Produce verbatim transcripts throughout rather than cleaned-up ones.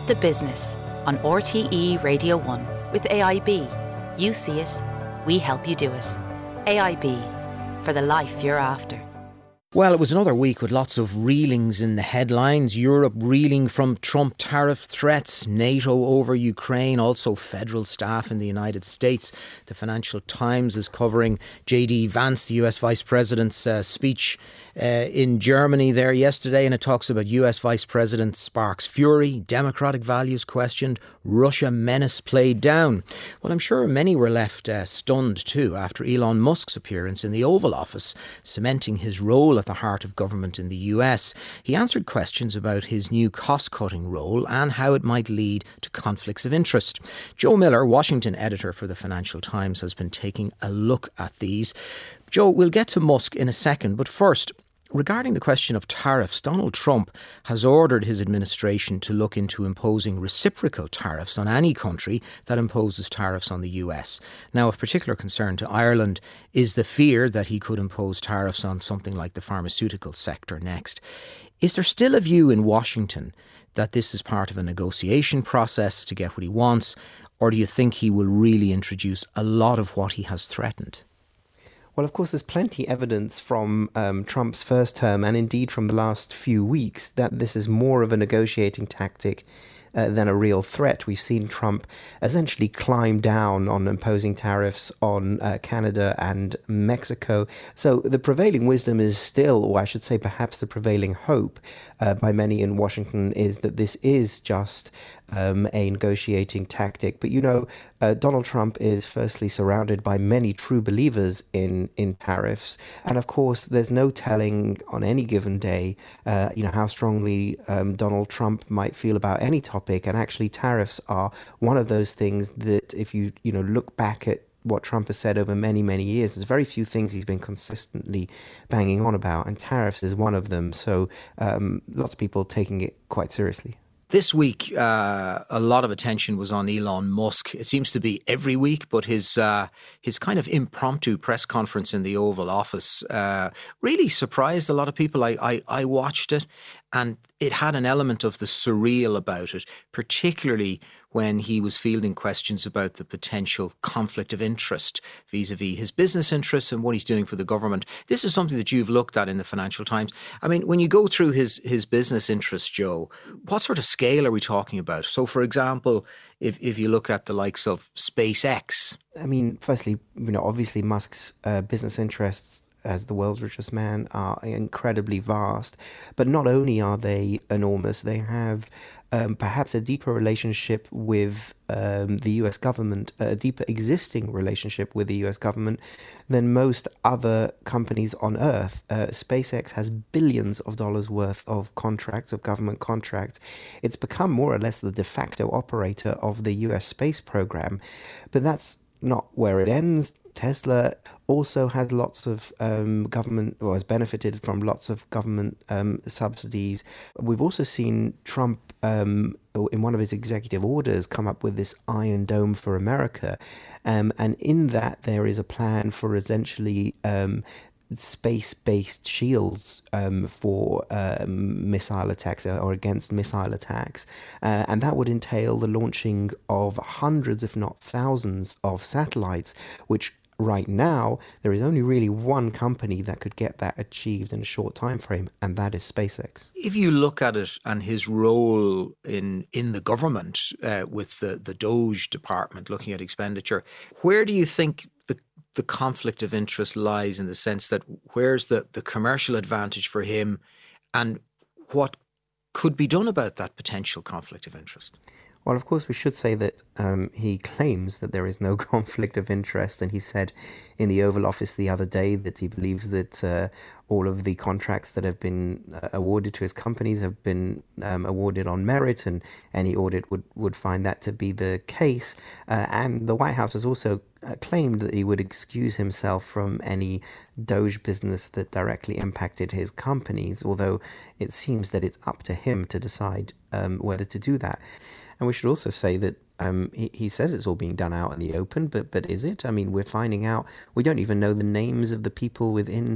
The Business on R T E Radio one with A I B. You see it, we help you do it. A I B, for the life you're after. Well, it was another week with lots of reelings in the headlines. Europe reeling from Trump tariff threats, NATO over Ukraine, also federal staff in the United States. The Financial Times is covering J D Vance, the U S Vice President's uh, speech uh, in Germany there yesterday, and it talks about U S Vice President sparks fury, democratic values questioned, Russia menace played down. Well, I'm sure many were left uh, stunned too after Elon Musk's appearance in the Oval Office, cementing his role at the heart of government in the U S. He answered questions about his new cost-cutting role and how it might lead to conflicts of interest. Joe Miller, Washington editor for the Financial Times, has been taking a look at these. Joe, we'll get to Musk in a second, but first, regarding the question of tariffs, Donald Trump has ordered his administration to look into imposing reciprocal tariffs on any country that imposes tariffs on the U S. Now, of particular concern to Ireland is the fear that he could impose tariffs on something like the pharmaceutical sector next. Is there still a view in Washington that this is part of a negotiation process to get what he wants, or do you think he will really introduce a lot of what he has threatened? Well, of course, there's plenty evidence from um, Trump's first term and indeed from the last few weeks that this is more of a negotiating tactic uh, than a real threat. We've seen Trump essentially climb down on imposing tariffs on uh, Canada and Mexico. So the prevailing wisdom is still, or I should say perhaps the prevailing hope uh, by many in Washington, is that this is just Um, a negotiating tactic. But, you know, uh, Donald Trump is firstly surrounded by many true believers in, in tariffs. And of course, there's no telling on any given day, uh, you know, how strongly um, Donald Trump might feel about any topic. And actually, tariffs are one of those things that if you, you know, look back at what Trump has said over many, many years, there's very few things he's been consistently banging on about. And tariffs is one of them. So um, lots of people taking it quite seriously. This week, uh, a lot of attention was on Elon Musk. It seems to be every week, but his uh, his kind of impromptu press conference in the Oval Office uh, really surprised a lot of people. I, I, I watched it, and it had an element of the surreal about it, particularly when he was fielding questions about the potential conflict of interest vis-a-vis his business interests and what he's doing for the government. This is something that you've looked at in the Financial Times. I mean, when you go through his, his business interests, Joe, what sort of scale are we talking about? So, for example, if, if you look at the likes of SpaceX. I mean, firstly, you know, obviously Musk's uh, business interests as the world's richest man are incredibly vast. But not only are they enormous, they have um, perhaps a deeper relationship with um, the U S government, a deeper existing relationship with the U S government than most other companies on Earth. Uh, SpaceX has billions of dollars worth of contracts, of government contracts. It's become more or less the de facto operator of the U S space program. But that's not where it ends. Tesla also has lots of um, government, or has benefited from lots of government um, subsidies. We've also seen Trump, um, in one of his executive orders, come up with this Iron Dome for America. Um, and in that, there is a plan for essentially um, space-based shields um, for um, missile attacks or against missile attacks. Uh, and that would entail the launching of hundreds, if not thousands, of satellites, which right now, there is only really one company that could get that achieved in a short time frame, and that is SpaceX. If you look at it and his role in in the government uh, with the, the Doge department looking at expenditure, where do you think the the conflict of interest lies, in the sense that where's the, the commercial advantage for him, and what could be done about that potential conflict of interest? Well, of course, we should say that um, he claims that there is no conflict of interest. And he said in the Oval Office the other day that he believes that uh, all of the contracts that have been uh, awarded to his companies have been um, awarded on merit, and any audit would, would find that to be the case. Uh, and the White House has also uh, claimed that he would excuse himself from any Doge business that directly impacted his companies, although it seems that it's up to him to decide um, whether to do that. And we should also say that um, he, he says it's all being done out in the open, but but is it? I mean, we're finding out, we don't even know the names of the people within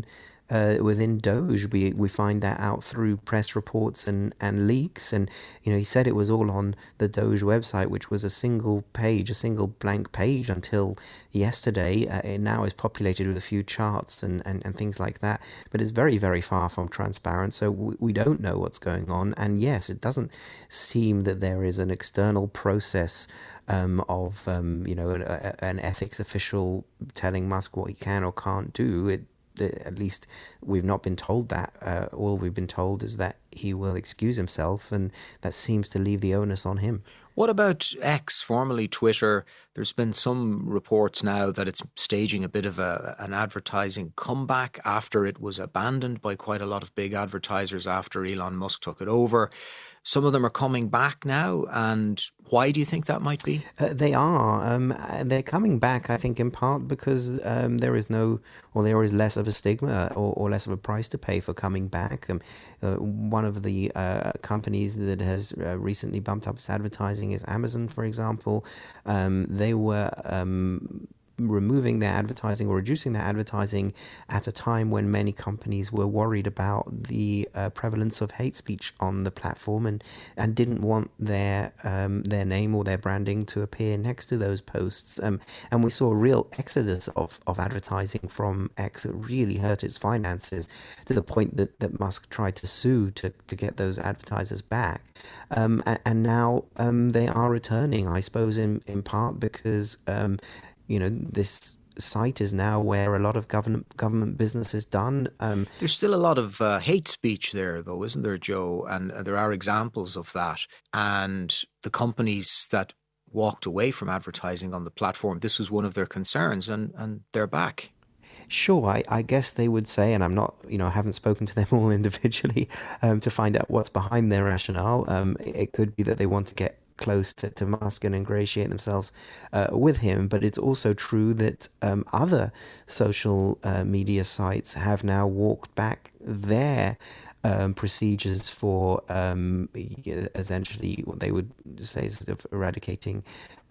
uh, within Doge. We we find that out through press reports and, and leaks. And, you know, he said it was all on the Doge website, which was a single page, a single blank page until yesterday. Uh, it now is populated with a few charts and, and, and things like that. But it's very, very far from transparent. So we, we don't know what's going on. And yes, it doesn't seem that there is an external process um, of, um, you know, an, an ethics official telling Musk what he can or can't do. It, at least we've not been told that. Uh, all we've been told is that he will excuse himself, and that seems to leave the onus on him. What about X, formerly Twitter? There's been some reports now that it's staging a bit of a, an advertising comeback after it was abandoned by quite a lot of big advertisers after Elon Musk took it over. Some of them are coming back now, and why do you think that might be? Uh, they are. Um, they're coming back, I think, in part because um, there is no, or there is less of a stigma or, or less of a price to pay for coming back. Um, uh, one of the uh, companies that has uh, recently bumped up its advertising is Amazon, for example. Um, they were Um, removing their advertising or reducing their advertising at a time when many companies were worried about the uh, prevalence of hate speech on the platform and, and didn't want their um, their name or their branding to appear next to those posts. Um, and we saw a real exodus of, of advertising from X that really hurt its finances to the point that, that Musk tried to sue to, to get those advertisers back. Um, and, and now um, they are returning, I suppose, in, in part because um, you know, this site is now where a lot of government government business is done. Um, There's still a lot of uh, hate speech there, though, isn't there, Joe? And uh, there are examples of that. And the companies that walked away from advertising on the platform, this was one of their concerns, and, and they're back. Sure, I, I guess they would say, and I'm not, you know, I haven't spoken to them all individually um, to find out what's behind their rationale. Um, it, it could be that they want to get close to, to Musk and ingratiate themselves uh, with him. But it's also true that um, other social uh, media sites have now walked back their um, procedures for um, essentially what they would say is sort of eradicating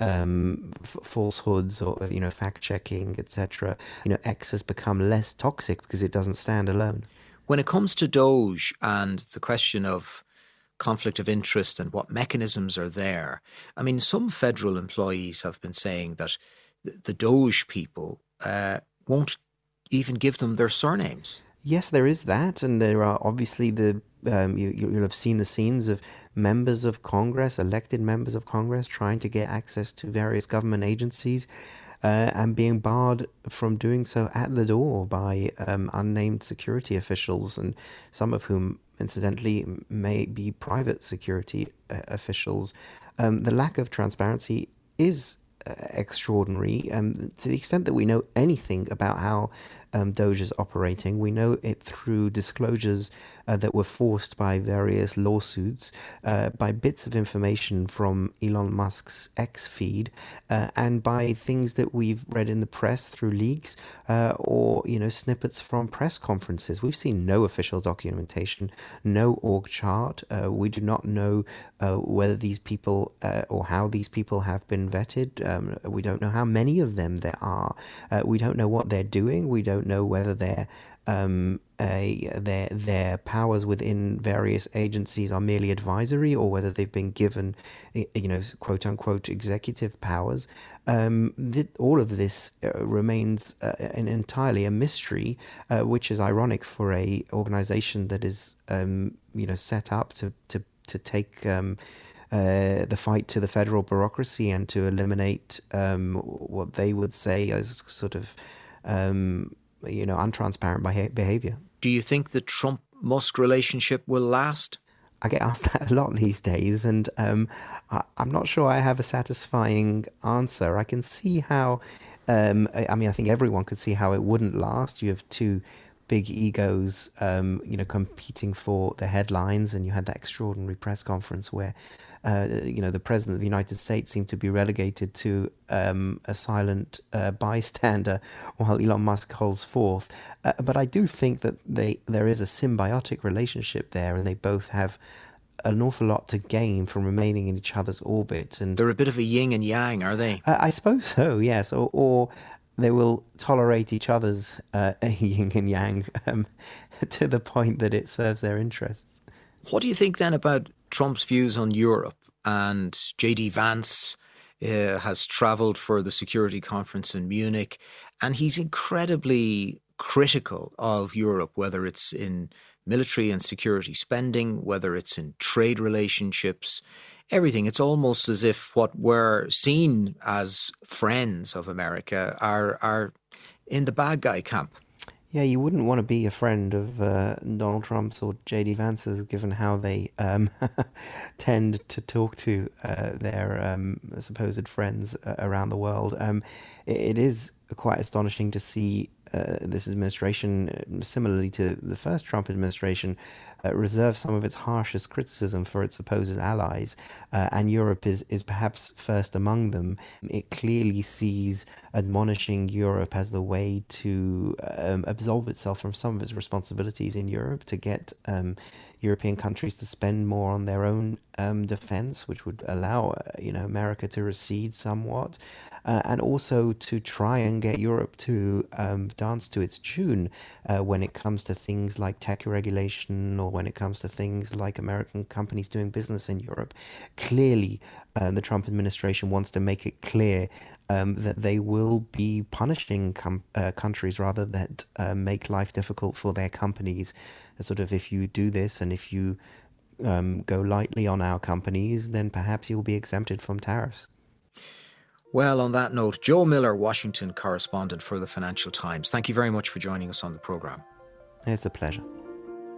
um, f- falsehoods or, you know, fact checking, et cetera. You know, X has become less toxic because it doesn't stand alone. When it comes to Doge and the question of conflict of interest and what mechanisms are there. I mean, some federal employees have been saying that the Doge people uh, won't even give them their surnames. Yes, there is that. And there are obviously the, um, you, you'll have seen the scenes of members of Congress, elected members of Congress, trying to get access to various government agencies uh, and being barred from doing so at the door by um, unnamed security officials, and some of whom incidentally may be private security uh, officials. Um, the lack of transparency is uh, extraordinary. Um, to the extent that we know anything about how um, Doge is operating, we know it through disclosures uh, that were forced by various lawsuits, uh, by bits of information from Elon Musk's X feed, uh, and by things that we've read in the press through leaks, uh, or, you know, snippets from press conferences. We've seen no official documentation, no org chart. Uh, we do not know uh, whether these people uh, or how these people have been vetted. Um, we don't know how many of them there are. Uh, we don't know what they're doing. We don't know whether they're um, a, their their powers within various agencies are merely advisory or whether they've been given, you know, quote unquote executive powers. Um, th- all of this uh, remains uh, an entirely a mystery, uh, which is ironic for a organization that is, um, you know, set up to to to take um, uh, the fight to the federal bureaucracy and to eliminate um, what they would say as sort of um, you know, untransparent behavior. Do you think the Trump-Musk relationship will last? I get asked that a lot these days, and um, I, I'm not sure I have a satisfying answer. I can see how, um, I, I mean, I think everyone could see how it wouldn't last. You have two big egos, um, you know, competing for the headlines, and you had that extraordinary press conference where, uh, you know, the president of the United States seemed to be relegated to um, a silent uh, bystander while Elon Musk holds forth. Uh, but I do think that they there is a symbiotic relationship there, and they both have an awful lot to gain from remaining in each other's orbit. And they're a bit of a yin and yang, are they? Uh, I suppose so, yes. Or, or they will tolerate each other's uh, yin and yang um, to the point that it serves their interests. What do you think then about Trump's views on Europe? And J D Vance uh, has travelled for the security conference in Munich, and he's incredibly critical of Europe, whether it's in military and security spending, whether it's in trade relationships, everything. It's almost as if what we're seen as friends of America are are in the bad guy camp. Yeah, you wouldn't want to be a friend of uh, Donald Trump's or J D Vance's, given how they um, tend to talk to uh, their um, supposed friends uh, around the world. Um, it, it is quite astonishing to see uh, this administration, similarly to the first Trump administration, uh, reserve some of its harshest criticism for its supposed allies, uh, and Europe is, is perhaps first among them. It clearly sees admonishing Europe as the way to um, absolve itself from some of its responsibilities in Europe, to get um, European countries to spend more on their own um, defense, which would allow uh, you know America to recede somewhat, uh, and also to try and get Europe to um, dance to its tune uh, when it comes to things like tech regulation, or when it comes to things like American companies doing business in Europe. Clearly, uh, the Trump administration wants to make it clear um, that they will be punishing com- uh, countries rather that uh, make life difficult for their companies. Sort of, if you do this and if you um, go lightly on our companies, then perhaps you'll be exempted from tariffs. Well, on that note, Joe Miller, Washington correspondent for the Financial Times, thank you very much for joining us on the programme. It's a pleasure.